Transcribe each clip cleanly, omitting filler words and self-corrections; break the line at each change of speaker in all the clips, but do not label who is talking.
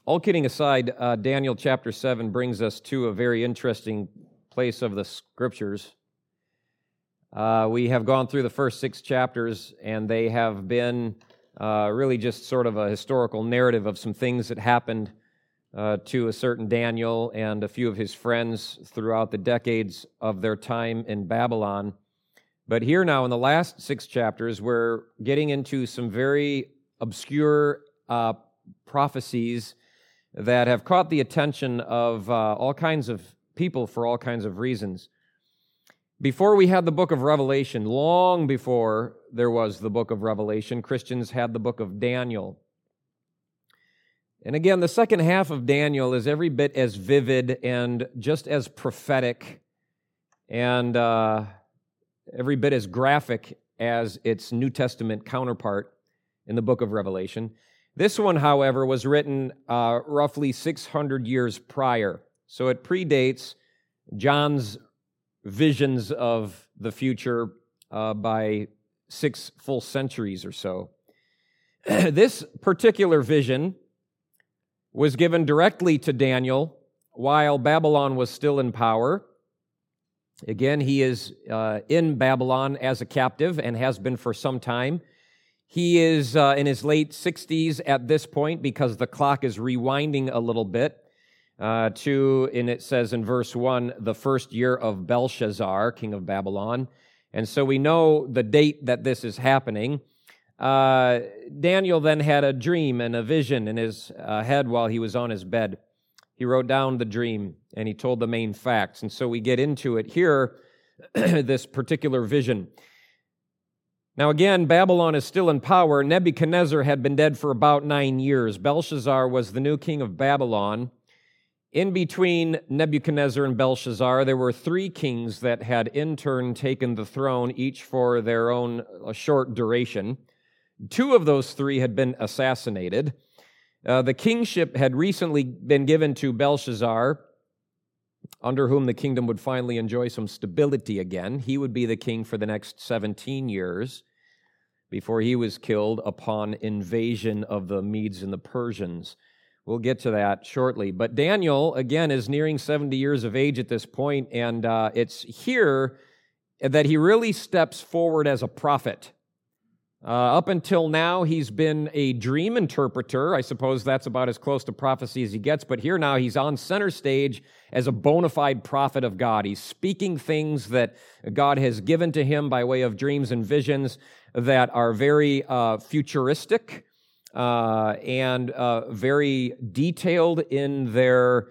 All kidding aside, Daniel chapter 7 brings us to a very interesting place of the Scriptures. We have gone through the first 6 chapters, and they have been really just sort of a historical narrative of some things that happened to a certain Daniel and a few of his friends throughout the decades of their time in Babylon. But here now, in the last 6 chapters, we're getting into some very obscure prophecies that have caught the attention of all kinds of people for all kinds of reasons. Before we had the book of Revelation, long before there was the book of Revelation, Christians had the book of Daniel. And again, the second half of Daniel is every bit as vivid and just as prophetic and every bit as graphic as its New Testament counterpart in the book of Revelation. This one, however, was written roughly 600 years prior. So it predates John's visions of the future by 6 full centuries or so. This particular vision was given directly to Daniel while Babylon was still in power. Again, he is in Babylon as a captive and has been for some time. He is in his late 60s at this point because the clock is rewinding a little bit and it says in verse 1, the first year of Belshazzar, king of Babylon. And so we know the date that this is happening. Daniel then had a dream and a vision in his head while he was on his bed. He wrote down the dream and he told the main facts. And so we get into it here, this particular vision. Now again, Babylon is still in power. Nebuchadnezzar had been dead for about 9 years. Belshazzar was the new king of Babylon. In between Nebuchadnezzar and Belshazzar, there were 3 kings that had in turn taken the throne, each for their own short duration. 2 of those 3 had been assassinated. The kingship had recently been given to Belshazzar, under whom the kingdom would finally enjoy some stability again. He would be the king for the next 17 years before he was killed upon invasion of the Medes and the Persians. We'll get to that shortly. But Daniel, again, is nearing 70 years of age at this point, and it's here that he really steps forward as a prophet. Up until now, he's been a dream interpreter. I suppose that's about as close to prophecy as he gets. But here now, he's on center stage as a bona fide prophet of God. He's speaking things that God has given to him by way of dreams and visions that are very futuristic and very detailed in their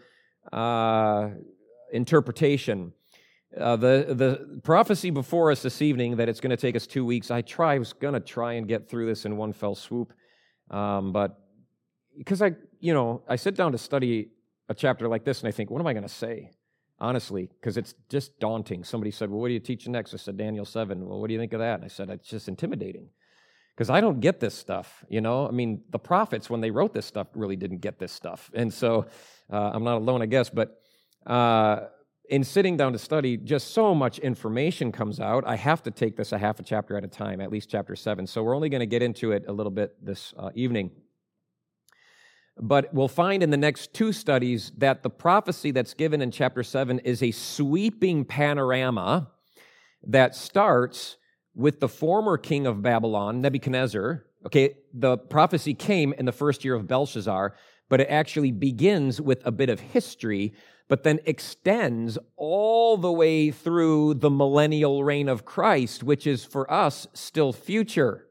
interpretation. The prophecy before us this evening that it's going to take us 2 weeks, I was going to try and get through this in one fell swoop, but because I sit down to study a chapter like this and I think, what am I going to say? Honestly, because it's just daunting. Somebody said, well, what are you teaching next? I said, Daniel 7. Well, what do you think of that? And I said, it's just intimidating because I don't get this stuff, I mean, the prophets, when they wrote this stuff, really didn't get this stuff. And so I'm not alone, I guess, but in sitting down to study, just so much information comes out. I have to take this a half a chapter at a time, at least chapter 7. So we're only going to get into it a little bit this evening. But we'll find in the next 2 studies that the prophecy that's given in chapter 7 is a sweeping panorama that starts with the former king of Babylon, Nebuchadnezzar. Okay, the prophecy came in the first year of Belshazzar, but it actually begins with a bit of history, but then extends all the way through the millennial reign of Christ, which is for us still future.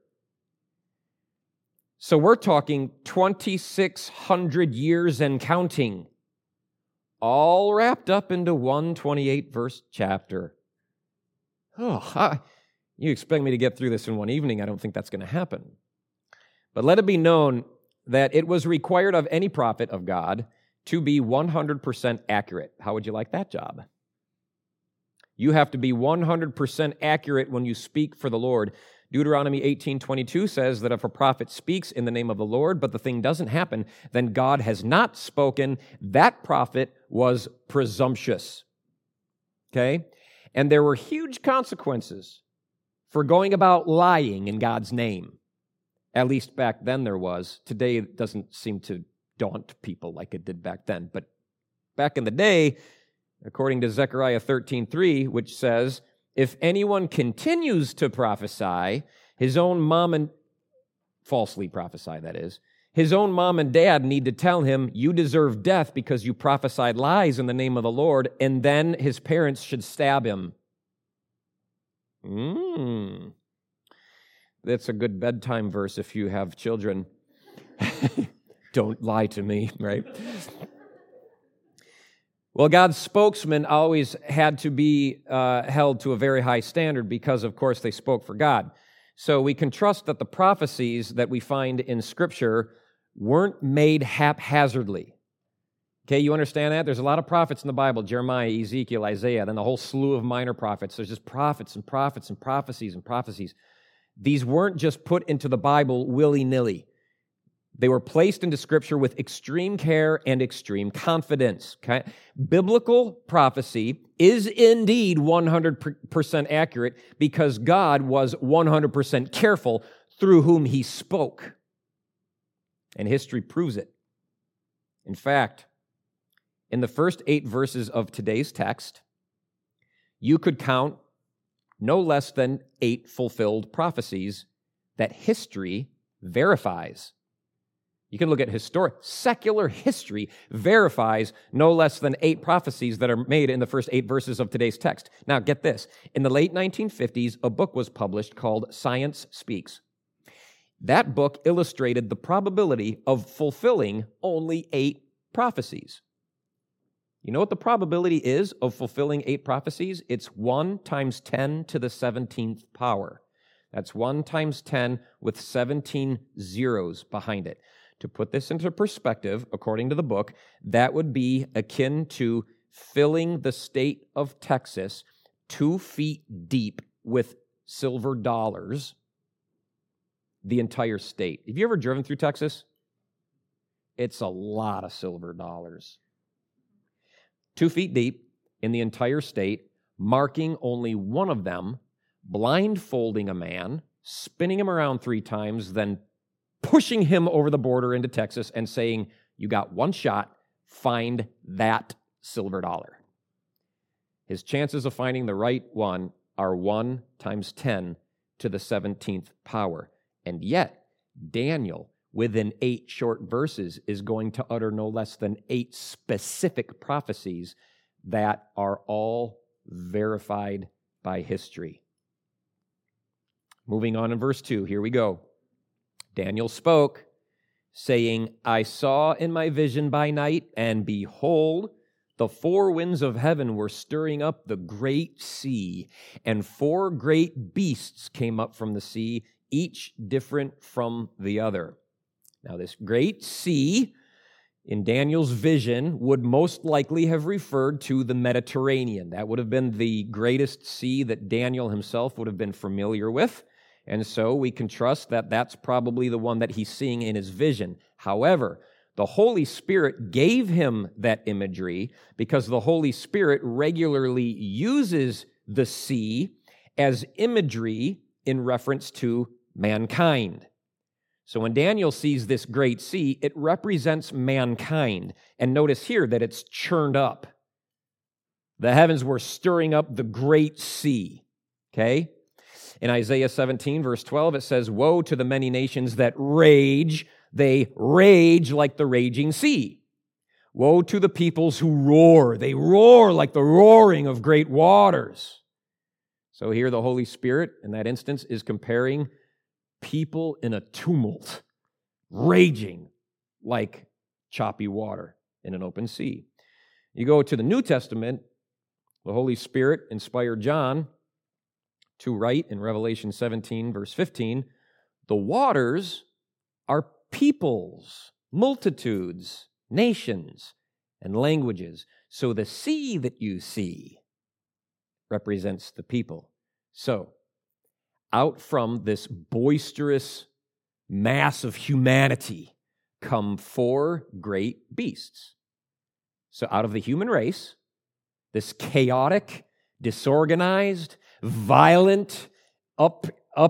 So we're talking 2,600 years and counting, all wrapped up into one 28-verse chapter. You expect me to get through this in one evening? I don't think that's going to happen. But let it be known that it was required of any prophet of God to be 100% accurate. How would you like that job? You have to be 100% accurate when you speak for the Lord. Deuteronomy 18:22 says that if a prophet speaks in the name of the Lord, but the thing doesn't happen, then God has not spoken. That prophet was presumptuous. Okay? And there were huge consequences for going about lying in God's name. At least back then there was. Today it doesn't seem to daunt people like it did back then. But back in the day, according to Zechariah 13:3, which says, if anyone continues to prophesy, his own mom and falsely prophesy, that is, his own mom and dad need to tell him, you deserve death because you prophesied lies in the name of the Lord, and then his parents should stab him. That's a good bedtime verse if you have children. Don't lie to me, right? Well, God's spokesman always had to be held to a very high standard because, of course, they spoke for God. So we can trust that the prophecies that we find in Scripture weren't made haphazardly. Okay, you understand that? There's a lot of prophets in the Bible, Jeremiah, Ezekiel, Isaiah, then the whole slew of minor prophets. There's just prophets and prophets and prophecies and prophecies. These weren't just put into the Bible willy-nilly. They were placed into Scripture with extreme care and extreme confidence. Okay? Biblical prophecy is indeed 100% accurate because God was 100% careful through whom He spoke. And history proves it. In fact, in the first 8 verses of today's text, you could count no less than 8 fulfilled prophecies that history verifies. You can look at secular history verifies no less than 8 prophecies that are made in the first 8 verses of today's text. Now, get this. In the late 1950s, a book was published called Science Speaks. That book illustrated the probability of fulfilling only 8 prophecies. You know what the probability is of fulfilling 8 prophecies? It's 1 times 10 to the 17th power. That's 1 times 10 with 17 zeros behind it. To put this into perspective, according to the book, that would be akin to filling the state of Texas 2 feet deep with silver dollars, the entire state. Have you ever driven through Texas? It's a lot of silver dollars. 2 feet deep in the entire state, marking only one of them, blindfolding a man, spinning him around 3 times, then pushing him over the border into Texas and saying, you got 1 shot, find that silver dollar. His chances of finding the right one are 1 times 10 to the 17th power. And yet, Daniel, within 8 short verses, is going to utter no less than 8 specific prophecies that are all verified by history. Moving on in verse 2, here we go. Daniel spoke, saying, I saw in my vision by night, and behold, the 4 winds of heaven were stirring up the great sea, and 4 great beasts came up from the sea, each different from the other. Now, this great sea, in Daniel's vision, would most likely have referred to the Mediterranean. That would have been the greatest sea that Daniel himself would have been familiar with. And so we can trust that that's probably the one that he's seeing in his vision. However, the Holy Spirit gave him that imagery because the Holy Spirit regularly uses the sea as imagery in reference to mankind. So when Daniel sees this great sea, it represents mankind. And notice here that it's churned up. The heavens were stirring up the great sea. Okay? In Isaiah 17, verse 12, it says, woe to the many nations that rage. They rage like the raging sea. Woe to the peoples who roar. They roar like the roaring of great waters. So here the Holy Spirit, in that instance, is comparing people in a tumult, raging like choppy water in an open sea. You go to the New Testament, the Holy Spirit inspired John to write in Revelation 17, verse 15, the waters are peoples, multitudes, nations, and languages. So the sea that you see represents the people. So, out from this boisterous mass of humanity come 4 great beasts. So out of the human race, this chaotic, disorganized, violent,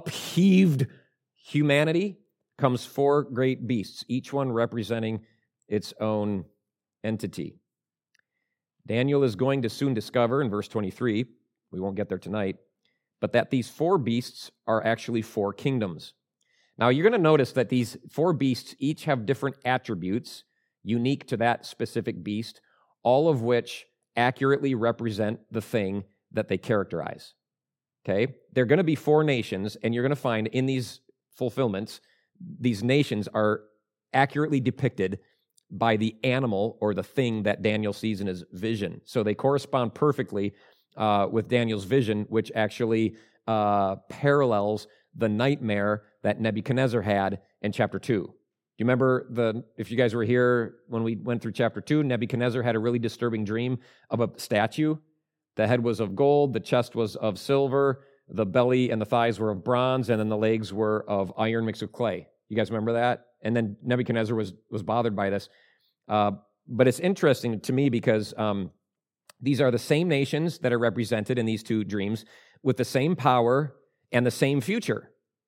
upheaved humanity comes 4 great beasts, each one representing its own entity. Daniel is going to soon discover in verse 23, we won't get there tonight, but that these four beasts are actually four kingdoms. Now, you're going to notice that these four beasts each have different attributes unique to that specific beast, all of which accurately represent the thing that they characterize. Okay? They're going to be four nations, and you're going to find in these fulfillments, these nations are accurately depicted by the animal or the thing that Daniel sees in his vision. So they correspond perfectly with Daniel's vision, which actually parallels the nightmare that Nebuchadnezzar had in chapter 2. Do you remember, if you guys were here when we went through chapter 2, Nebuchadnezzar had a really disturbing dream of a statue. The head was of gold, the chest was of silver, the belly and the thighs were of bronze, and then the legs were of iron mixed with clay. You guys remember that? And then Nebuchadnezzar was bothered by this. But it's interesting to me because these are the same nations that are represented in these two dreams with the same power and the same future.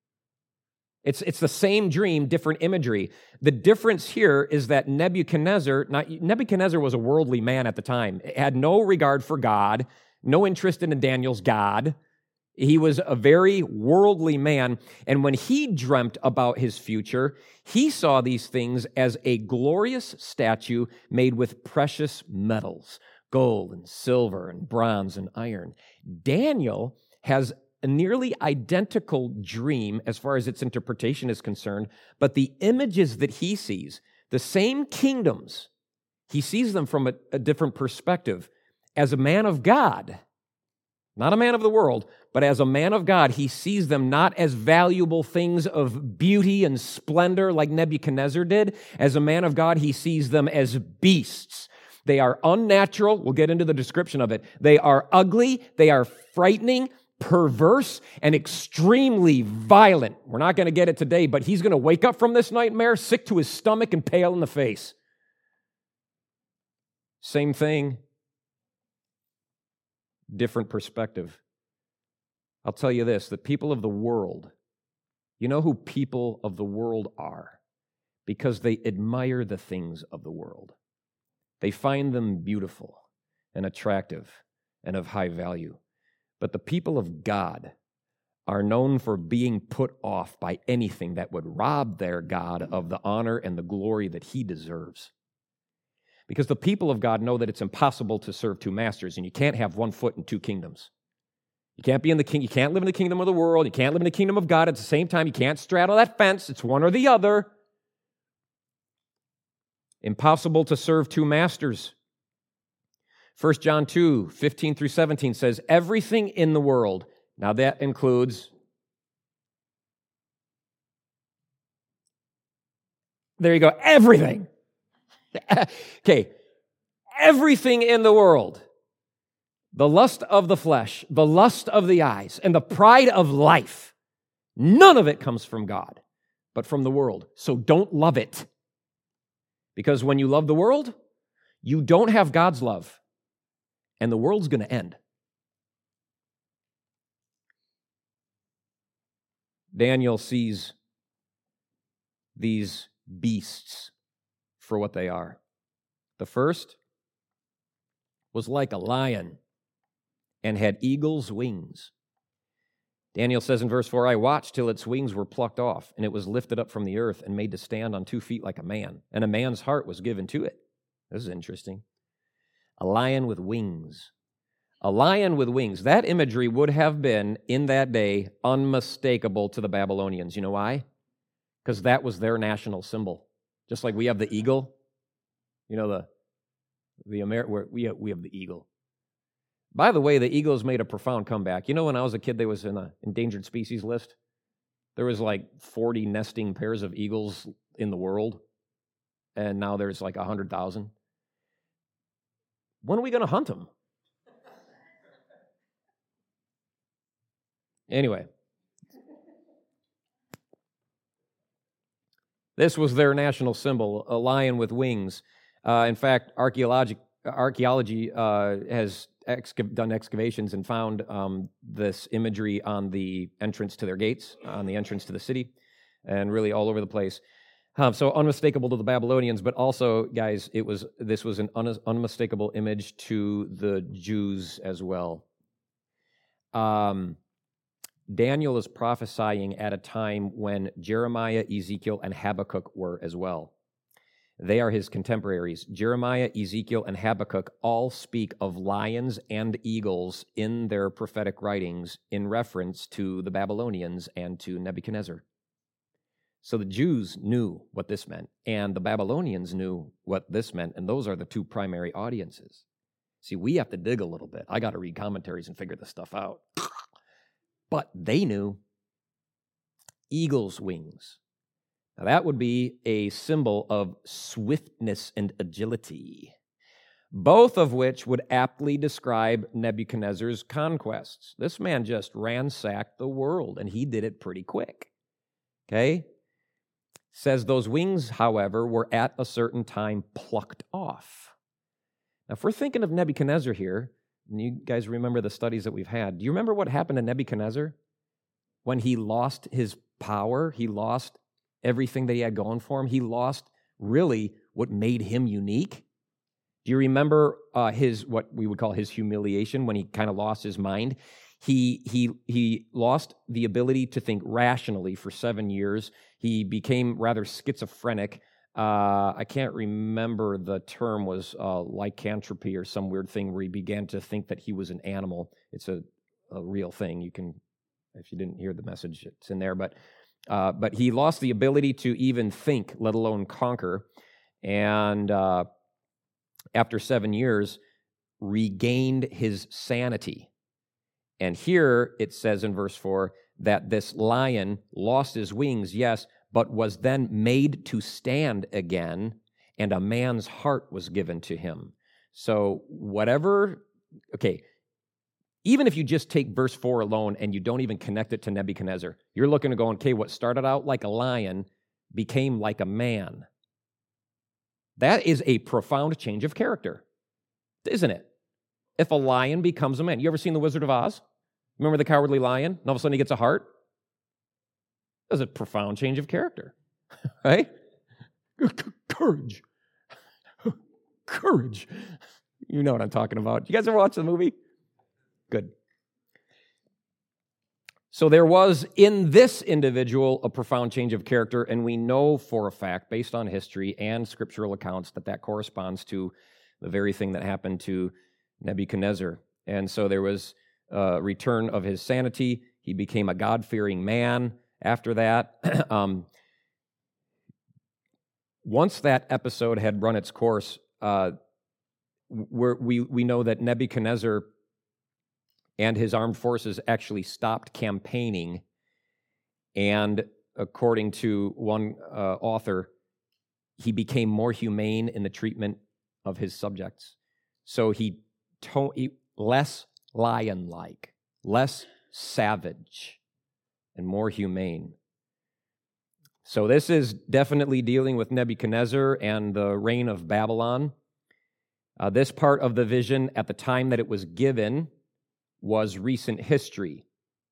It's the same dream, different imagery. The difference here is that Nebuchadnezzar was a worldly man at the time. He had no regard for God, no interest in Daniel's God. He was a very worldly man, and when he dreamt about his future, he saw these things as a glorious statue made with precious metals, gold and silver and bronze and iron. Daniel has a nearly identical dream as far as its interpretation is concerned, but the images that he sees, the same kingdoms, he sees them from a different perspective. As a man of God, not a man of the world, but as a man of God, he sees them not as valuable things of beauty and splendor like Nebuchadnezzar did. As a man of God, he sees them as beasts. They are unnatural. We'll get into the description of it. They are ugly. They are frightening, perverse, and extremely violent. We're not going to get it today, but he's going to wake up from this nightmare sick to his stomach and pale in the face. Same thing. Different perspective. I'll tell you this, the people of the world, you know who people of the world are? Because they admire the things of the world. They find them beautiful and attractive and of high value. But the people of God are known for being put off by anything that would rob their God of the honor and the glory that he deserves. Because the people of God know that it's impossible to serve two masters, and you can't have one foot in two kingdoms. You can't you can't live in the kingdom of the world, you can't live in the kingdom of God at the same time, you can't straddle that fence, it's one or the other. Impossible to serve two masters. 1 John 2, 15 through 17 says, everything in the world, now that includes, there you go, everything. Okay, everything in the world, the lust of the flesh, the lust of the eyes, and the pride of life, none of it comes from God, but from the world. So don't love it. Because when you love the world, you don't have God's love, and the world's going to end. Daniel sees these beasts for what they are. The first was like a lion and had eagle's wings. Daniel says in verse 4, I watched till its wings were plucked off, and it was lifted up from the earth and made to stand on 2 feet like a man, and a man's heart was given to it. This is interesting. A lion with wings. A lion with wings. That imagery would have been, in that day, unmistakable to the Babylonians. You know why? Because that was their national symbol. Just like we have the eagle. You know, we have the eagle. By the way, the eagle has made a profound comeback. You know, when I was a kid, there was an endangered species list. There was like 40 nesting pairs of eagles in the world, and now there's like 100,000. When are we going to hunt them? Anyway, this was their national symbol, a lion with wings. In fact, archaeology has done excavations and found this imagery on the entrance to their gates, on the entrance to the city, and really all over the place. So unmistakable to the Babylonians, but also, guys, this was an unmistakable image to the Jews as well. Daniel is prophesying at a time when Jeremiah, Ezekiel, and Habakkuk were as well. They are his contemporaries. Jeremiah, Ezekiel, and Habakkuk all speak of lions and eagles in their prophetic writings in reference to the Babylonians and to Nebuchadnezzar. So the Jews knew what this meant, and the Babylonians knew what this meant, and those are the two primary audiences. See, we have to dig a little bit. I got to read commentaries and figure this stuff out. But they knew. Eagle's wings. Now that would be a symbol of swiftness and agility, both of which would aptly describe Nebuchadnezzar's conquests. This man just ransacked the world, and he did it pretty quick. Okay? Says those wings, however, were at a certain time plucked off. Now, if we're thinking of Nebuchadnezzar here, and you guys remember the studies that we've had, do you remember what happened to Nebuchadnezzar? When he lost his power, he lost everything that he had going for him. He lost really what made him unique. Do you remember what we would call his humiliation when he kind of lost his mind? He lost the ability to think rationally for 7 years. He became rather schizophrenic. I can't remember the term, was lycanthropy or some weird thing where he began to think that he was an animal. It's a real thing. You can, if you didn't hear the message, it's in there. But he lost the ability to even think, let alone conquer. And after 7 years, regained his sanity. And here it says in verse 4 that this lion lost his wings, yes, but was then made to stand again, and a man's heart was given to him. So even if you just take verse 4 alone and you don't even connect it to Nebuchadnezzar, you're looking to go, okay, what started out like a lion became like a man. That is a profound change of character, isn't it? If a lion becomes a man. You ever seen The Wizard of Oz? Remember the Cowardly Lion? And all of a sudden he gets a heart? That's a profound change of character, right? Courage. Courage. You know what I'm talking about. You guys ever watch the movie? Good. So there was in this individual a profound change of character, and we know for a fact, based on history and scriptural accounts, that corresponds to the very thing that happened to Nebuchadnezzar. And so there was a return of his sanity. He became a God-fearing man after that. Once that episode had run its course, we know that Nebuchadnezzar and his armed forces actually stopped campaigning, and according to one author, he became more humane in the treatment of his subjects. So he less lion-like, less savage, and more humane. So this is definitely dealing with Nebuchadnezzar and the reign of Babylon. This part of the vision at the time that it was given was recent history.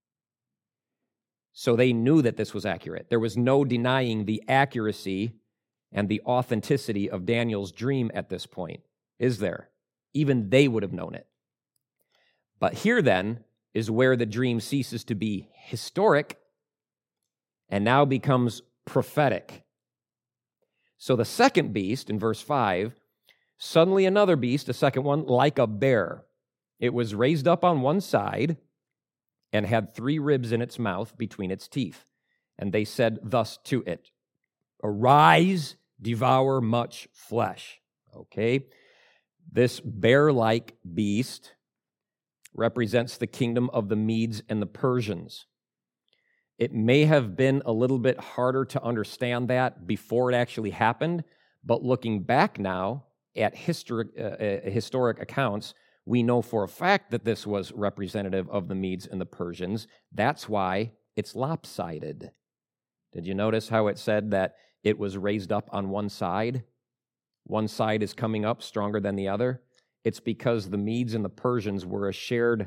So they knew that this was accurate. There was no denying the accuracy and the authenticity of Daniel's dream at this point, is there? Even they would have known it. But here then is where the dream ceases to be historic and now becomes prophetic. So the second beast, in verse 5, suddenly another beast, a second one, like a bear. It was raised up on one side and had 3 ribs in its mouth between its teeth. And they said thus to it, "Arise, devour much flesh." Okay? This bear-like beast represents the kingdom of the Medes and the Persians. It may have been a little bit harder to understand that before it actually happened, but looking back now at historic accounts, we know for a fact that this was representative of the Medes and the Persians. That's why it's lopsided. Did you notice how it said that it was raised up on one side? One side is coming up stronger than the other. It's because the Medes and the Persians were a shared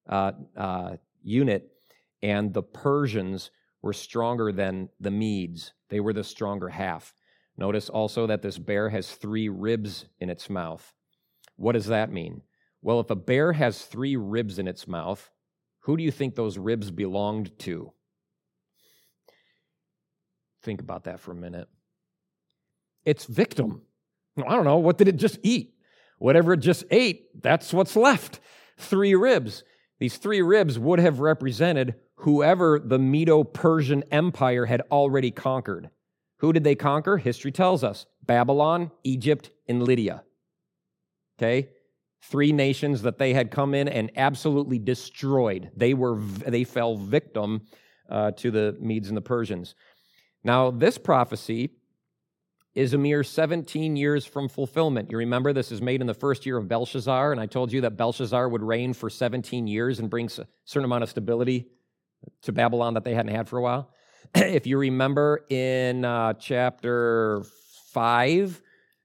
unit, and the Persians were stronger than the Medes. They were the stronger half. Notice also that this bear has 3 ribs in its mouth. What does that mean? Well, if a bear has 3 ribs in its mouth, who do you think those ribs belonged to? Think about that for a minute. Its victim. I don't know, what did it just eat? Whatever it just ate, that's what's left. 3 ribs. These 3 ribs would have represented whoever the Medo-Persian Empire had already conquered. Who did they conquer? History tells us. Babylon, Egypt, and Lydia. Okay? 3 nations that they had come in and absolutely destroyed. They fell victim to the Medes and the Persians. Now, this prophecy is a mere 17 years from fulfillment. You remember this is made in the first year of Belshazzar, and I told you that Belshazzar would reign for 17 years and bring a certain amount of stability to Babylon that they hadn't had for a while. If you remember in chapter 5,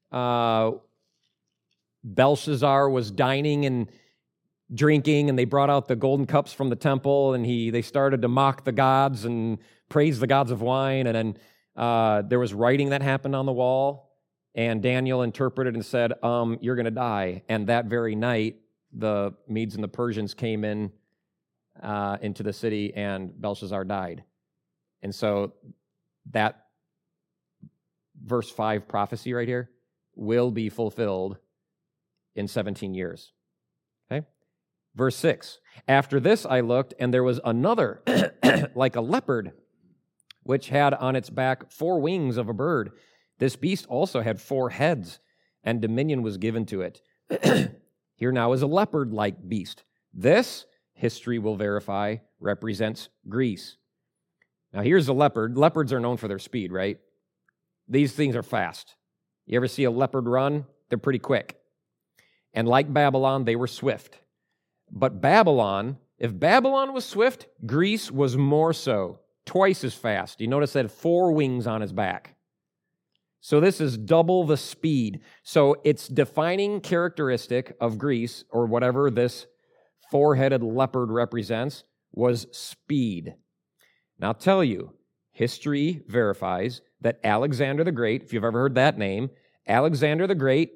Belshazzar was dining and drinking, and they brought out the golden cups from the temple, and they started to mock the gods and praise the gods of wine, and then there was writing that happened on the wall, and Daniel interpreted and said, you're going to die. And that very night, the Medes and the Persians came in into the city, and Belshazzar died. And so that verse 5 prophecy right here will be fulfilled in 17 years. Okay? Verse 6, after this I looked, and there was another like a leopard, which had on its back 4 wings of a bird. This beast also had 4 heads, and dominion was given to it. Here now is a leopard-like beast. This, history will verify, represents Greece. Now here's a leopard. Leopards are known for their speed, right? These things are fast. You ever see a leopard run? They're pretty quick. And like Babylon, they were swift. But Babylon, if Babylon was swift, Greece was more so. Twice as fast. You notice that 4 wings on his back. So this is double the speed. So its defining characteristic of Greece, or whatever this 4-headed leopard represents, was speed. Now I'll tell you, history verifies that Alexander the Great, if you've ever heard that name, Alexander the Great,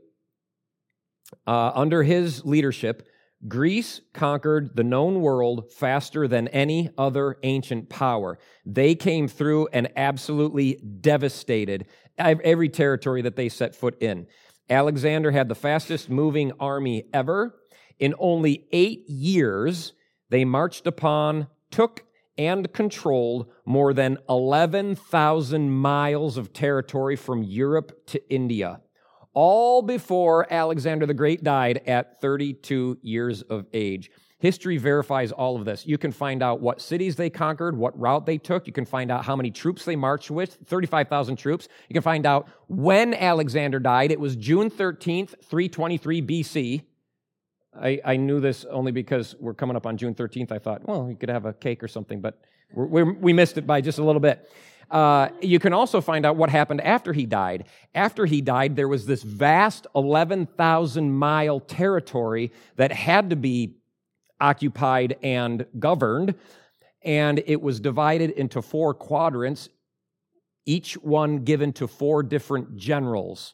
under his leadership, Greece conquered the known world faster than any other ancient power. They came through and absolutely devastated every territory that they set foot in. Alexander had the fastest moving army ever. In only 8 years, they marched upon, took, and controlled more than 11,000 miles of territory from Europe to India. All before Alexander the Great died at 32 years of age. History verifies all of this. You can find out what cities they conquered, what route they took. You can find out how many troops they marched with, 35,000 troops. You can find out when Alexander died. It was June 13th, 323 BC. I knew this only because we're coming up on June 13th. I thought, well, we could have a cake or something, but we missed it by just a little bit. You can also find out what happened after he died. After he died, there was this vast 11,000-mile territory that had to be occupied and governed, and it was divided into 4 quadrants, each one given to 4 different generals.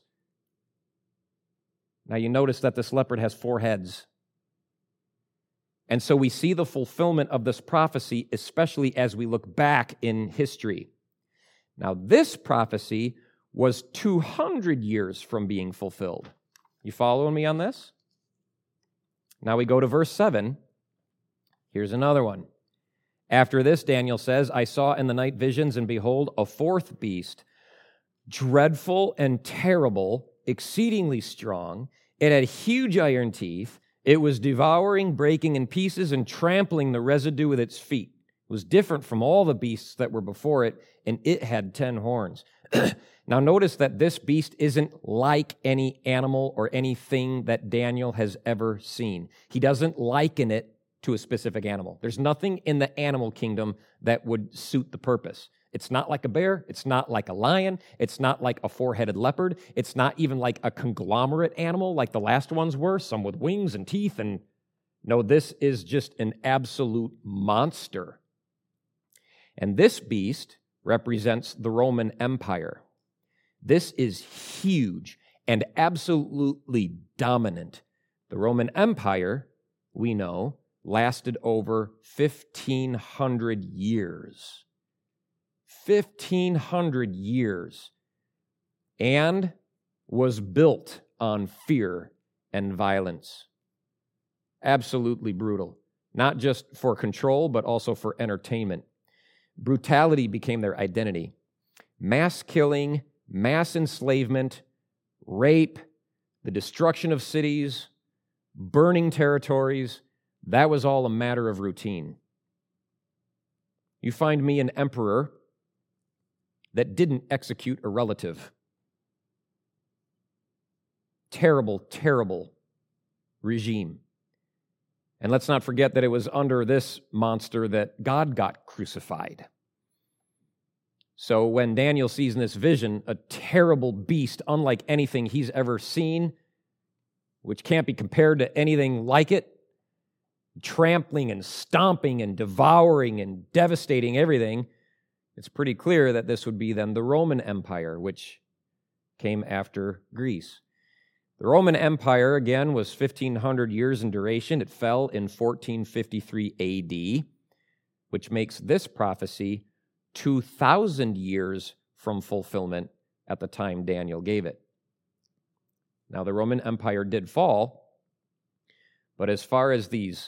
Now you notice that this leopard has 4 heads. And so we see the fulfillment of this prophecy, especially as we look back in history. Now, this prophecy was 200 years from being fulfilled. You following me on this? Now we go to verse 7. Here's another one. After this, Daniel says, I saw in the night visions, and behold, a 4th beast, dreadful and terrible, exceedingly strong. It had huge iron teeth. It was devouring, breaking in pieces, and trampling the residue with its feet. It was different from all the beasts that were before it, and it had 10 horns. Now notice that this beast isn't like any animal or anything that Daniel has ever seen. He doesn't liken it to a specific animal. There's nothing in the animal kingdom that would suit the purpose. It's not like a bear. It's not like a lion. It's not like a 4-headed leopard. It's not even like a conglomerate animal like the last ones were, some with wings and teeth. And no, this is just an absolute monster. And this beast represents the Roman Empire. This is huge and absolutely dominant. The Roman Empire, we know, lasted over 1,500 years. 1,500 years. And was built on fear and violence. Absolutely brutal. Not just for control, but also for entertainment. Brutality became their identity. Mass killing, mass enslavement, rape, the destruction of cities, burning territories, that was all a matter of routine. You find me an emperor that didn't execute a relative. Terrible, terrible regime. And let's not forget that it was under this monster that God got crucified. So when Daniel sees in this vision a terrible beast unlike anything he's ever seen, which can't be compared to anything like it, trampling and stomping and devouring and devastating everything, it's pretty clear that this would be then the Roman Empire, which came after Greece. The Roman Empire, again, was 1,500 years in duration. It fell in 1453 AD, which makes this prophecy 2,000 years from fulfillment at the time Daniel gave it. Now, the Roman Empire did fall, but as far as these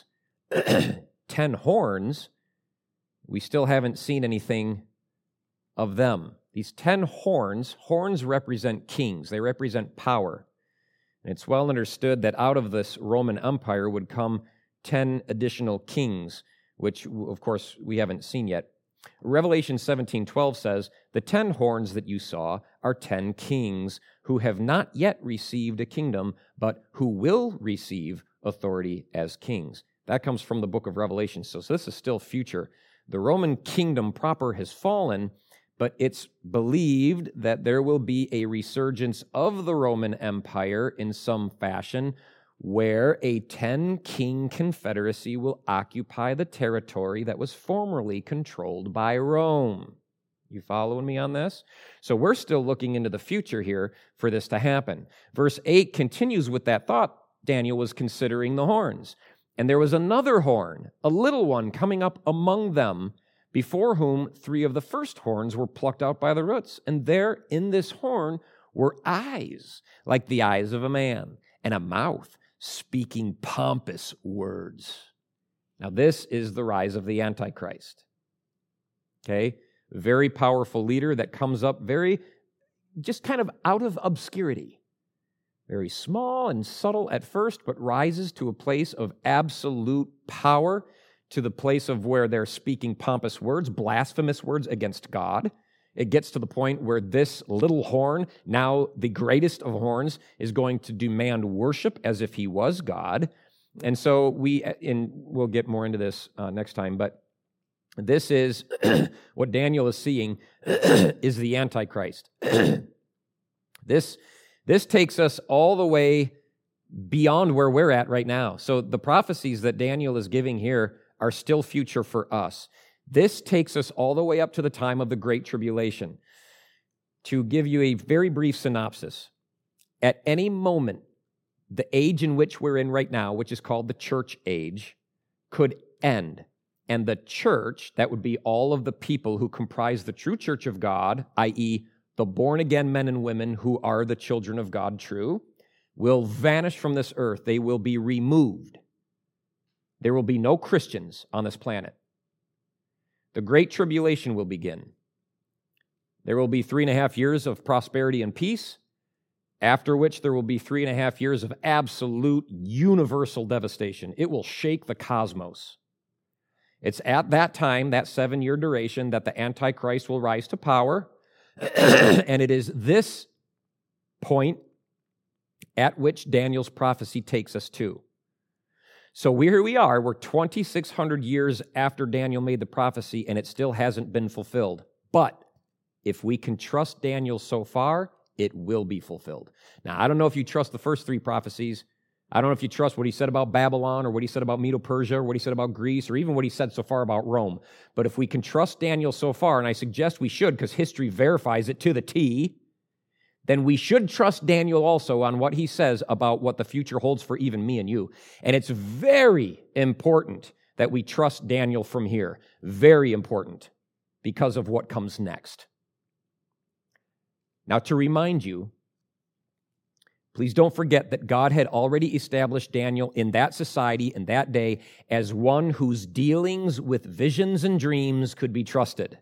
10 horns, we still haven't seen anything of them. These 10 horns represent kings. They represent power. And it's well understood that out of this Roman Empire would come 10 additional kings, which, of course, we haven't seen yet. Revelation 17:12 says, "The 10 horns that you saw are 10 kings who have not yet received a kingdom, but who will receive authority as kings." That comes from the book of Revelation. So this is still future. The Roman kingdom proper has fallen, but it's believed that there will be a resurgence of the Roman Empire in some fashion where a 10-king confederacy will occupy the territory that was formerly controlled by Rome. You following me on this? So we're still looking into the future here for this to happen. Verse 8 continues with that thought. Daniel was considering the horns. And there was another horn, a little one, coming up among them, before whom 3 of the first horns were plucked out by the roots. And there in this horn were eyes, like the eyes of a man, and a mouth speaking pompous words. Now this is the rise of the Antichrist. Okay? Very powerful leader that comes up very, just kind of out of obscurity. Very small and subtle at first, but rises to a place of absolute power, to the place of where they're speaking pompous words, blasphemous words against God. It gets to the point where this little horn, now the greatest of horns, is going to demand worship as if he was God. And so we'll get more into this next time, but this is what Daniel is seeing is the Antichrist. This takes us all the way beyond where we're at right now. So the prophecies that Daniel is giving here are still future for us. This takes us all the way up to the time of the Great Tribulation. To give you a very brief synopsis, at any moment, the age in which we're in right now, which is called the church age, could end. And the church, that would be all of the people who comprise the true church of God, i.e., the born-again men and women who are the children of God true, will vanish from this earth. They will be removed. There will be no Christians on this planet. The Great Tribulation will begin. There will be 3.5 years of prosperity and peace, after which there will be 3.5 years of absolute universal devastation. It will shake the cosmos. It's at that time, that 7-year duration, that the Antichrist will rise to power, and it is this point at which Daniel's prophecy takes us to. So here we are, we're 2,600 years after Daniel made the prophecy, and it still hasn't been fulfilled. But if we can trust Daniel so far, it will be fulfilled. Now, I don't know if you trust the first 3 prophecies. I don't know if you trust what he said about Babylon, or what he said about Medo-Persia, or what he said about Greece, or even what he said so far about Rome. But if we can trust Daniel so far, and I suggest we should, because history verifies it to the T, then we should trust Daniel also on what he says about what the future holds for even me and you. And it's very important that we trust Daniel from here. Very important because of what comes next. Now, to remind you, please don't forget that God had already established Daniel in that society, in that day, as one whose dealings with visions and dreams could be trusted.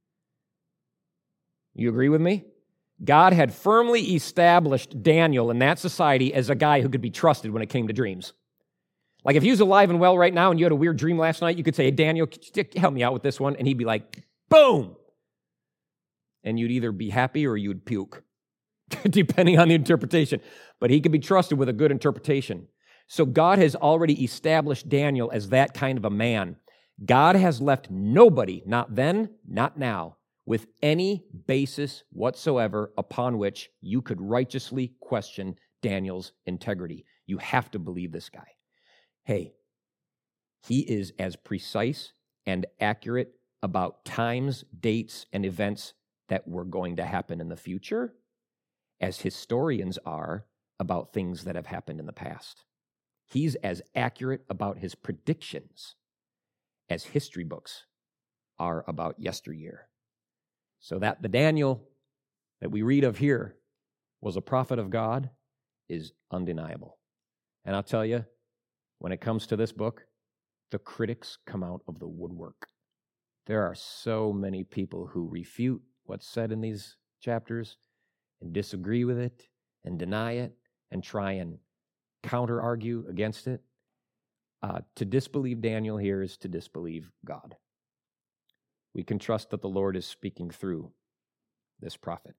You agree with me? God had firmly established Daniel in that society as a guy who could be trusted when it came to dreams. Like if he was alive and well right now and you had a weird dream last night, you could say, hey, Daniel, help me out with this one. And he'd be like, boom. And you'd either be happy or you'd puke, depending on the interpretation. But he could be trusted with a good interpretation. So God has already established Daniel as that kind of a man. God has left nobody, not then, not now, with any basis whatsoever upon which you could righteously question Daniel's integrity. You have to believe this guy. Hey, he is as precise and accurate about times, dates, and events that were going to happen in the future as historians are about things that have happened in the past. He's as accurate about his predictions as history books are about yesteryear. So that the Daniel that we read of here was a prophet of God is undeniable. And I'll tell you, when it comes to this book, the critics come out of the woodwork. There are so many people who refute what's said in these chapters and disagree with it and deny it and try and counter-argue against it. To disbelieve Daniel here is to disbelieve God. We can trust that the Lord is speaking through this prophet.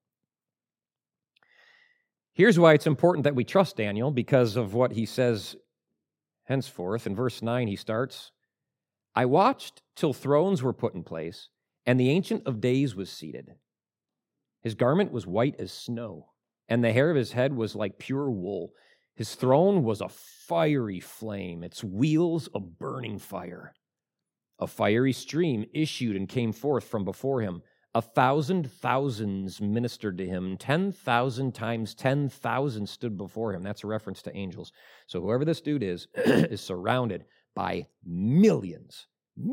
Here's why it's important that we trust Daniel, because of what he says henceforth. In verse 9, he starts, I watched till thrones were put in place, and the Ancient of Days was seated. His garment was white as snow, and the hair of his head was like pure wool. His throne was a fiery flame, its wheels a burning fire. A fiery stream issued and came forth from before him. 1,000 thousands ministered to him. 10,000 times 10,000 stood before him. That's a reference to angels. So whoever this dude is surrounded by millions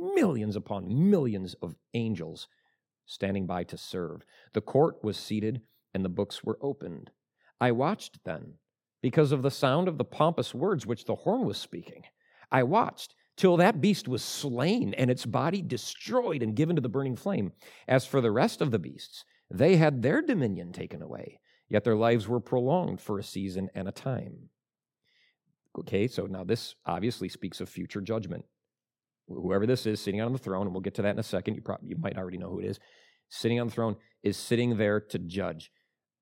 upon millions of angels standing by to serve. The court was seated and the books were opened. I watched then because of the sound of the pompous words which the horn was speaking. I watched till that beast was slain and its body destroyed and given to the burning flame. As for the rest of the beasts, they had their dominion taken away, yet their lives were prolonged for a season and a time. Okay, so now this obviously speaks of future judgment. Whoever this is sitting on the throne, and we'll get to that in a second, you might already know who it is, sitting on the throne is sitting there to judge.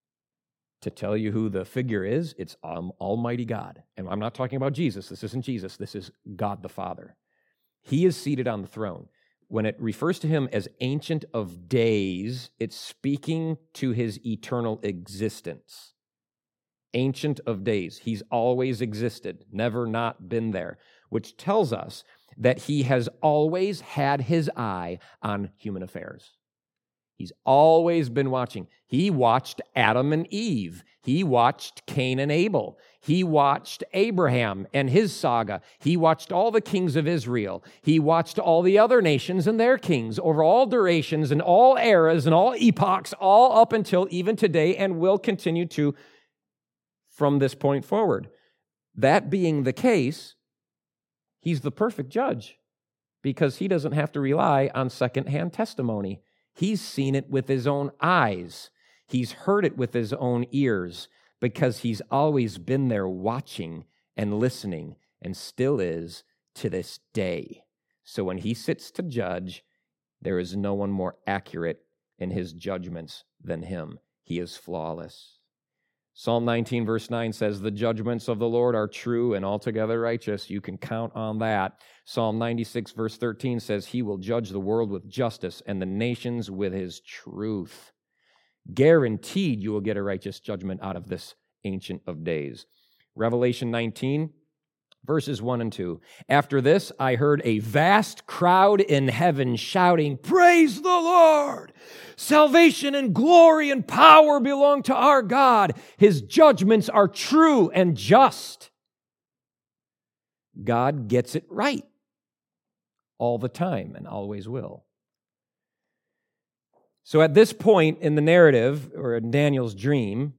To tell you who the figure is, it's Almighty God. And I'm not talking about Jesus. This isn't Jesus. This is God the Father. He is seated on the throne. When it refers to him as Ancient of Days, it's speaking to his eternal existence. Ancient of Days. He's always existed, never not been there, which tells us that he has always had his eye on human affairs. He's always been watching. He watched Adam and Eve. He watched Cain and Abel. He watched Abraham and his saga. He watched all the kings of Israel. He watched all the other nations and their kings over all durations and all eras and all epochs, all up until even today, and will continue to from this point forward. That being the case, he's the perfect judge because he doesn't have to rely on secondhand testimony. He's seen it with his own eyes. He's heard it with his own ears because he's always been there watching and listening and still is to this day. So when he sits to judge, there is no one more accurate in his judgments than him. He is flawless. Psalm 19 verse 9 says, the judgments of the Lord are true and altogether righteous. You can count on that. Psalm 96 verse 13 says, he will judge the world with justice and the nations with his truth. Guaranteed you will get a righteous judgment out of this Ancient of Days. Revelation 19 verses 1 and 2. After this, I heard a vast crowd in heaven shouting, "Praise the Lord! Salvation and glory and power belong to our God. His judgments are true and just." God gets it right all the time and always will. So at this point in the narrative, or in Daniel's dream,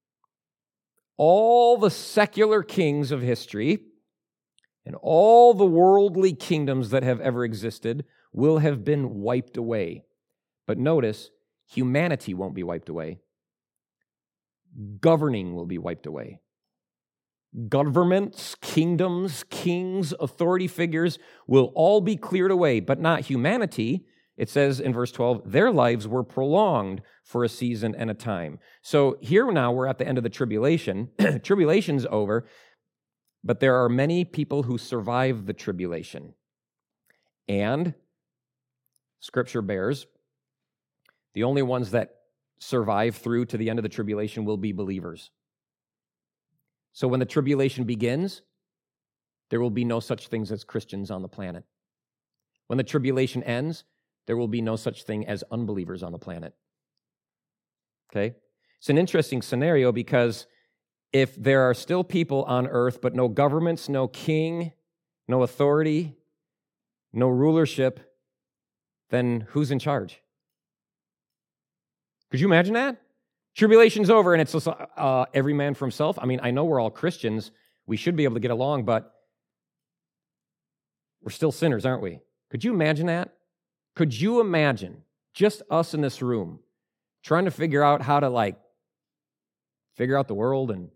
all the secular kings of history and all the worldly kingdoms that have ever existed will have been wiped away. But notice, humanity won't be wiped away. Governing will be wiped away. Governments, kingdoms, kings, authority figures will all be cleared away, but not humanity. It says in verse 12, their lives were prolonged for a season and a time. So here now we're at the end of the tribulation. Tribulation's over, but there are many people who survive the tribulation. And Scripture bears, the only ones that survive through to the end of the tribulation will be believers. So when the tribulation begins, there will be no such things as Christians on the planet. When the tribulation ends, there will be no such thing as unbelievers on the planet. Okay? It's an interesting scenario because if there are still people on earth, but no governments, no king, no authority, no rulership, then who's in charge? Could you imagine that? Tribulation's over and it's just every man for himself. I mean, I know we're all Christians. We should be able to get along, but we're still sinners, aren't we? Could you imagine that? Could you imagine just us in this room trying to figure out how to figure out the world and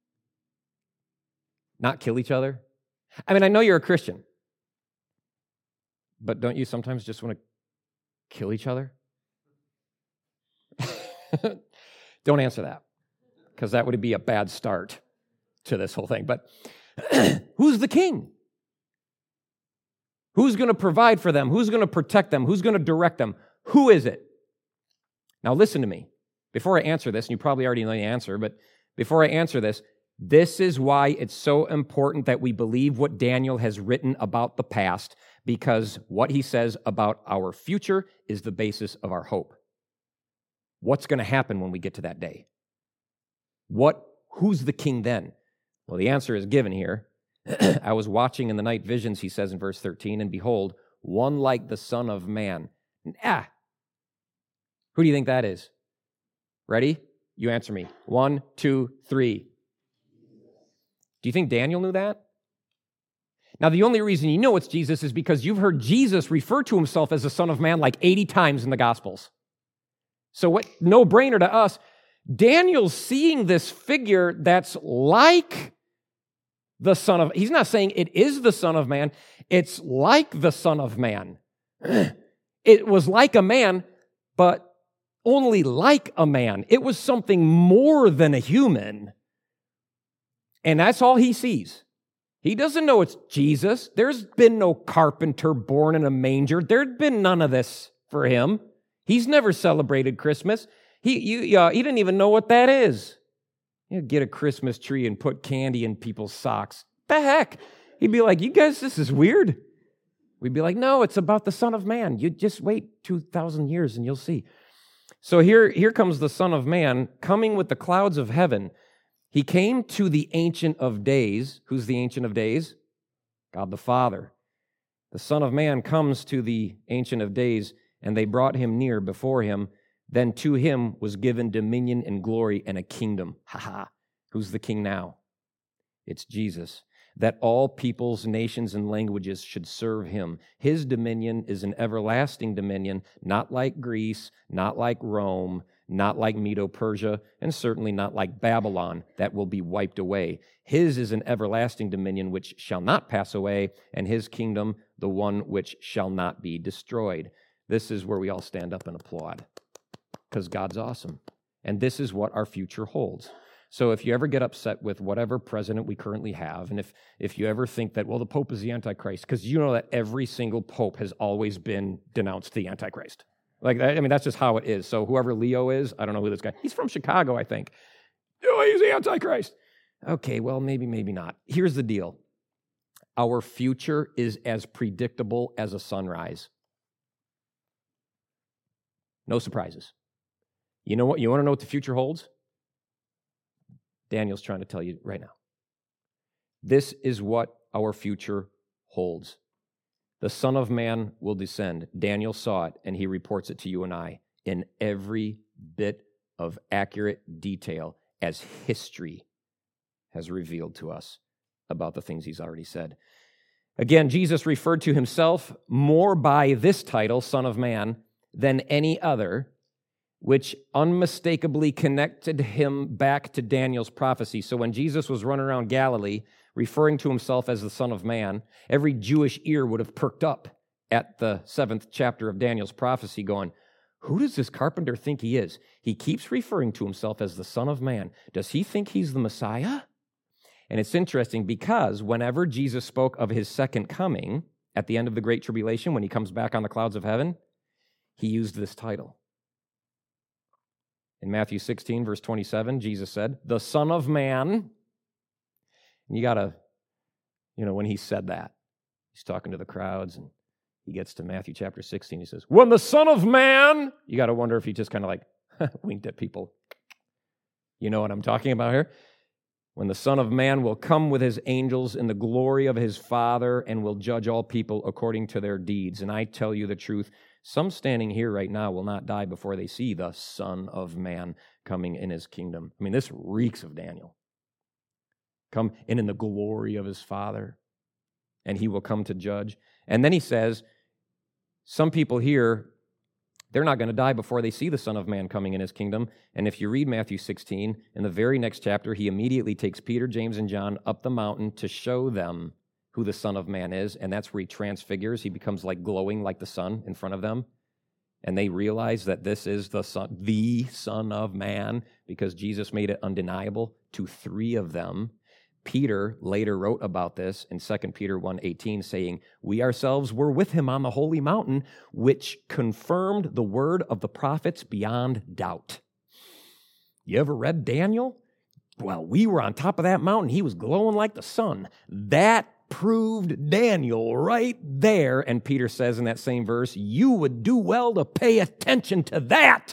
not kill each other? I mean, I know you're a Christian, but don't you sometimes just want to kill each other? Don't answer that, because that would be a bad start to this whole thing. But who's the king? Who's going to provide for them? Who's going to protect them? Who's going to direct them? Who is it? Now listen to me. Before I answer this, and you probably already know the answer, but before I answer this, this is why it's so important that we believe what Daniel has written about the past, because what he says about our future is the basis of our hope. What's going to happen when we get to that day? Who's the king then? Well, the answer is given here. I was watching in the night visions, he says in verse 13, and behold, one like the Son of Man. Who do you think that is? Ready? You answer me. 1, 2, 3. Do you think Daniel knew that? Now, the only reason you know it's Jesus is because you've heard Jesus refer to himself as the Son of Man like 80 times in the Gospels. So what? No-brainer to us. Daniel's seeing this figure that's like the Son of... He's not saying it is the Son of Man. It's like the Son of Man. It was like a man, but only like a man. It was something more than a human. And that's all he sees. He doesn't know it's Jesus. There's been no carpenter born in a manger. There'd been none of this for him. He's never celebrated Christmas. He didn't even know what that is. You get a Christmas tree and put candy in people's socks. The heck? He'd be like, you guys, this is weird. We'd be like, no, it's about the Son of Man. You just wait 2,000 years and you'll see. So here comes the Son of Man coming with the clouds of heaven. He came to the Ancient of Days. Who's the Ancient of Days? God the Father. The Son of Man comes to the Ancient of Days, and they brought him near before him. Then to him was given dominion and glory and a kingdom. Who's the king now? It's Jesus. That all peoples, nations, and languages should serve him. His dominion is an everlasting dominion, not like Greece, not like Rome, not like Medo-Persia, and certainly not like Babylon that will be wiped away. His is an everlasting dominion which shall not pass away, and his kingdom the one which shall not be destroyed. This is where we all stand up and applaud, because God's awesome. And this is what our future holds. So if you ever get upset with whatever president we currently have, and if you ever think that, well, the Pope is the Antichrist, because you know that every single Pope has always been denounced the Antichrist. That's just how it is. So whoever Leo is, I don't know who this guy, he's from Chicago, I think. Oh, he's the Antichrist. Okay, well, maybe not. Here's the deal. our future is as predictable as a sunrise. No surprises. You know what? You want to know what the future holds? Daniel's trying to tell you right now. This is what our future holds. The Son of Man will descend. Daniel saw it, and he reports it to you and I in every bit of accurate detail as history has revealed to us about the things he's already said. Again, Jesus referred to himself more by this title, Son of Man, than any other, which unmistakably connected him back to Daniel's prophecy. So when Jesus was running around Galilee, referring to himself as the Son of Man, every Jewish ear would have perked up at the 7th chapter of Daniel's prophecy going, who does this carpenter think he is? He keeps referring to himself as the Son of Man. Does he think he's the Messiah? And it's interesting because whenever Jesus spoke of his second coming at the end of the Great Tribulation, when he comes back on the clouds of heaven, he used this title. In Matthew 16, verse 27, Jesus said, the Son of Man. And you got to, when he said that, he's talking to the crowds, and he gets to Matthew chapter 16. He says, when the Son of Man, you got to wonder if he just kind of like winked at people. You know what I'm talking about here? When the Son of Man will come with his angels in the glory of his Father and will judge all people according to their deeds. And I tell you the truth, some standing here right now will not die before they see the Son of Man coming in his kingdom. I mean, this reeks of Daniel. Come in the glory of his Father, and he will come to judge. And then he says, some people here, they're not going to die before they see the Son of Man coming in his kingdom. And if you read Matthew 16, in the very next chapter, he immediately takes Peter, James, and John up the mountain to show them who the Son of Man is, and that's where he transfigures. He becomes like glowing like the sun in front of them. And they realize that this is the Son of Man, because Jesus made it undeniable to 3 of them. Peter later wrote about this in 2 Peter 1:18, saying, we ourselves were with him on the holy mountain, which confirmed the word of the prophets beyond doubt. You ever read Daniel? Well, we were on top of that mountain. He was glowing like the sun. That proved Daniel right there. And Peter says in that same verse, you would do well to pay attention to that.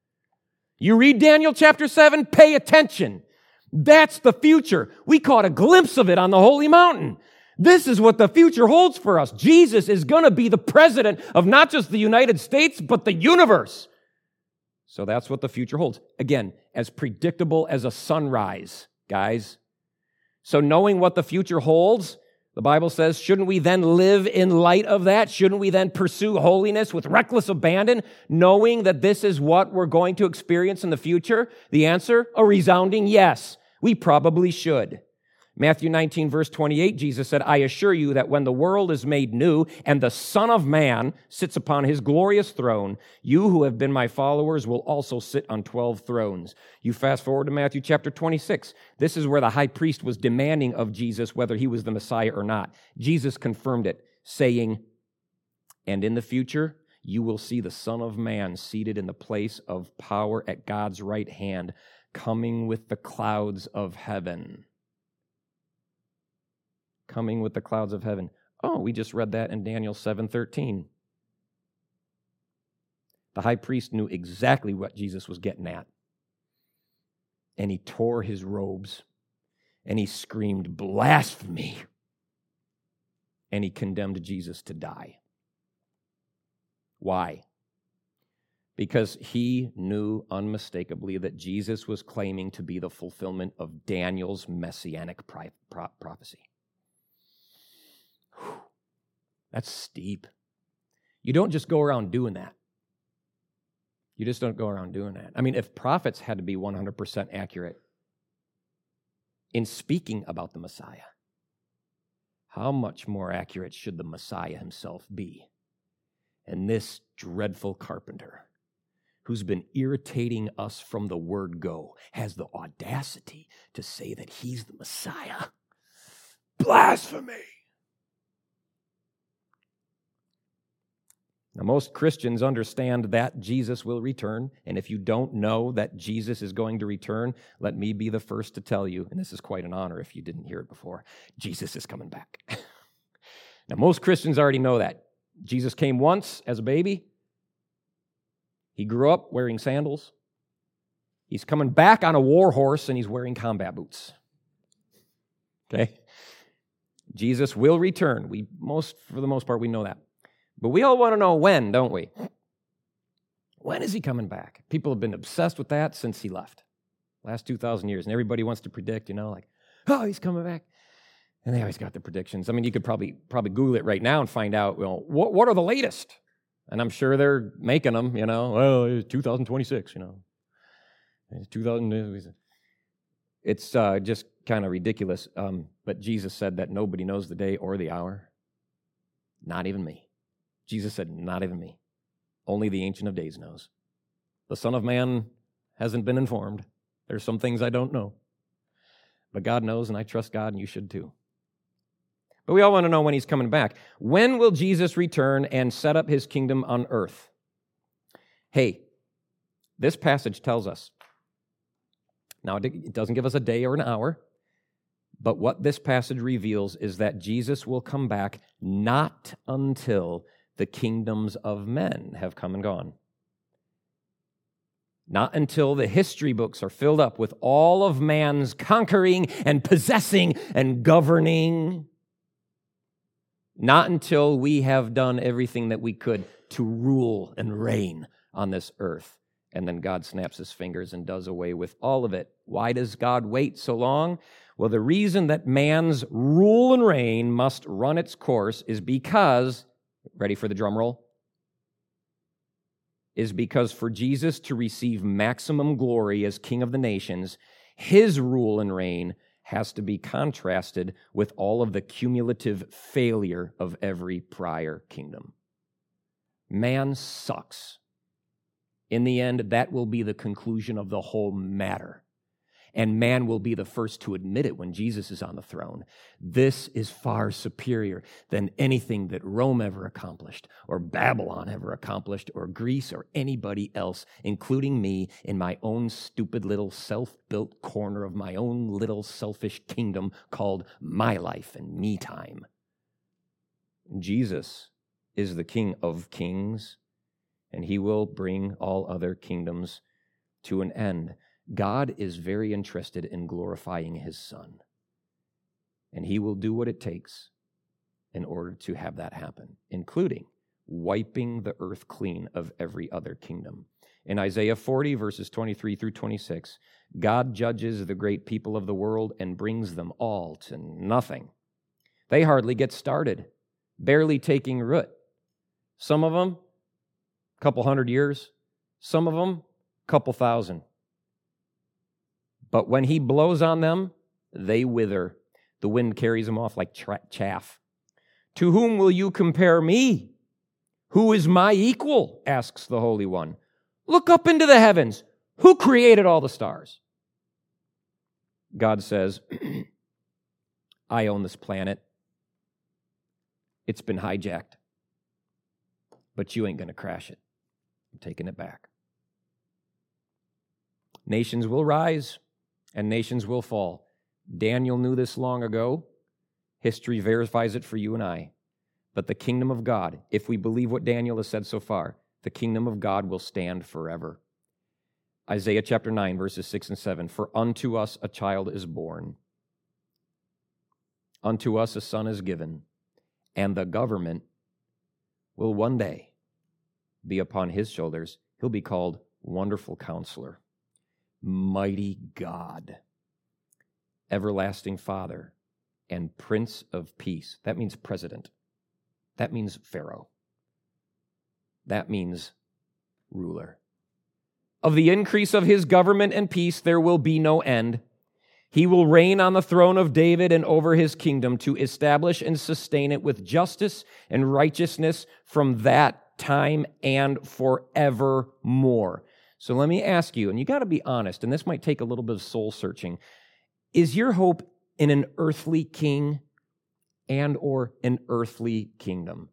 You read Daniel chapter 7, pay attention. That's the future. We caught a glimpse of it on the holy mountain. This is what the future holds for us. Jesus is going to be the president of not just the United States, but the universe. So that's what the future holds. Again, as predictable as a sunrise, guys. So knowing what the future holds, the Bible says, shouldn't we then live in light of that? Shouldn't we then pursue holiness with reckless abandon, knowing that this is what we're going to experience in the future? The answer, a resounding yes. We probably should. Matthew 19, verse 28, Jesus said, I assure you that when the world is made new and the Son of Man sits upon his glorious throne, you who have been my followers will also sit on 12 thrones. You fast forward to Matthew chapter 26. This is where the high priest was demanding of Jesus whether he was the Messiah or not. Jesus confirmed it, saying, and in the future, you will see the Son of Man seated in the place of power at God's right hand, coming with the clouds of heaven. Coming with the clouds of heaven. Oh, we just read that in Daniel 7:13. The high priest knew exactly what Jesus was getting at. And he tore his robes, and he screamed, blasphemy. And he condemned Jesus to die. Why? Because he knew unmistakably that Jesus was claiming to be the fulfillment of Daniel's messianic prophecy. Whew. That's steep. You don't just go around doing that. You just don't go around doing that. I mean, if prophets had to be 100% accurate in speaking about the Messiah, how much more accurate should the Messiah himself be? And this dreadful carpenter, who's been irritating us from the word go, has the audacity to say that he's the Messiah. Blasphemy! Now, most Christians understand that Jesus will return, and if you don't know that Jesus is going to return, let me be the first to tell you, and this is quite an honor if you didn't hear it before, Jesus is coming back. Now, most Christians already know that. Jesus came once as a baby. He grew up wearing sandals. He's coming back on a war horse, and he's wearing combat boots. Okay? Jesus will return. For the most part, we know that. But we all want to know when, don't we? When is he coming back? People have been obsessed with that since he left. Last 2,000 years. And everybody wants to predict, like, oh, he's coming back. And they always got the predictions. I mean, you could probably Google it right now and find out, what are the latest? And I'm sure they're making them, well, it's 2026, 2000. It's just kind of ridiculous. But Jesus said that nobody knows the day or the hour. Not even me. Jesus said, not even me. Only the Ancient of Days knows. The Son of Man hasn't been informed. There's some things I don't know. But God knows, and I trust God, and you should too. But we all want to know when he's coming back. When will Jesus return and set up his kingdom on earth? Hey, this passage tells us. Now, it doesn't give us a day or an hour, but what this passage reveals is that Jesus will come back not until the kingdoms of men have come and gone. Not until the history books are filled up with all of man's conquering and possessing and governing. Not until we have done everything that we could to rule and reign on this earth. And then God snaps his fingers and does away with all of it. Why does God wait so long? Well, the reason that man's rule and reign must run its course is because, ready for the drum roll? Is because for Jesus to receive maximum glory as King of the nations, his rule and reign has to be contrasted with all of the cumulative failure of every prior kingdom. Man sucks. In the end, that will be the conclusion of the whole matter. And man will be the first to admit it when Jesus is on the throne. This is far superior than anything that Rome ever accomplished, or Babylon ever accomplished, or Greece, or anybody else, including me in my own stupid little self-built corner of my own little selfish kingdom called my life and me time. Jesus is the King of kings, and he will bring all other kingdoms to an end. God is very interested in glorifying his Son, and he will do what it takes in order to have that happen, including wiping the earth clean of every other kingdom. In Isaiah 40, verses 23 through 26, God judges the great people of the world and brings them all to nothing. They hardly get started, barely taking root. Some of them, a couple hundred years. Some of them, a couple thousand. But when he blows on them, they wither. The wind carries them off like chaff. To whom will you compare me? Who is my equal? Asks the Holy One. Look up into the heavens. Who created all the stars? God says, I own this planet. It's been hijacked. But you ain't going to crash it. I'm taking it back. Nations will rise and nations will fall. Daniel knew this long ago. History verifies it for you and I. But the kingdom of God, if we believe what Daniel has said so far, the kingdom of God will stand forever. Isaiah chapter 9, verses 6 and 7. For unto us a child is born. Unto us a son is given. And the government will one day be upon his shoulders. He'll be called Wonderful Counselor, Mighty God, Everlasting Father, and Prince of Peace. That means president. That means Pharaoh. That means ruler. Of the increase of his government and peace there will be no end. He will reign on the throne of David and over his kingdom to establish and sustain it with justice and righteousness from that time and forevermore. So let me ask you, and you got to be honest, and this might take a little bit of soul searching. Is your hope in an earthly king and or an earthly kingdom?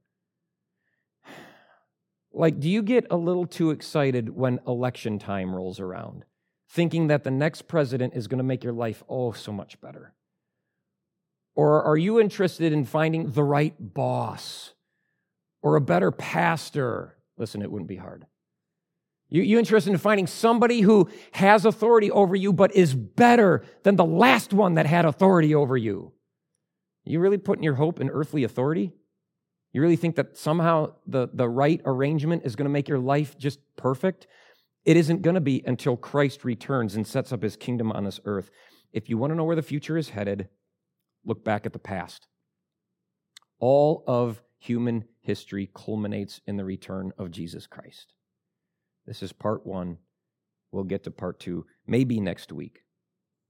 Like, do you get a little too excited when election time rolls around, thinking that the next president is going to make your life oh so much better? Or are you interested in finding the right boss or a better pastor? Listen, it wouldn't be hard. You interested in finding somebody who has authority over you but is better than the last one that had authority over you? You really putting your hope in earthly authority? You really think that somehow the right arrangement is going to make your life just perfect? It isn't going to be until Christ returns and sets up his kingdom on this earth. If you want to know where the future is headed, look back at the past. All of human history culminates in the return of Jesus Christ. This is part one. We'll get to part two, maybe next week.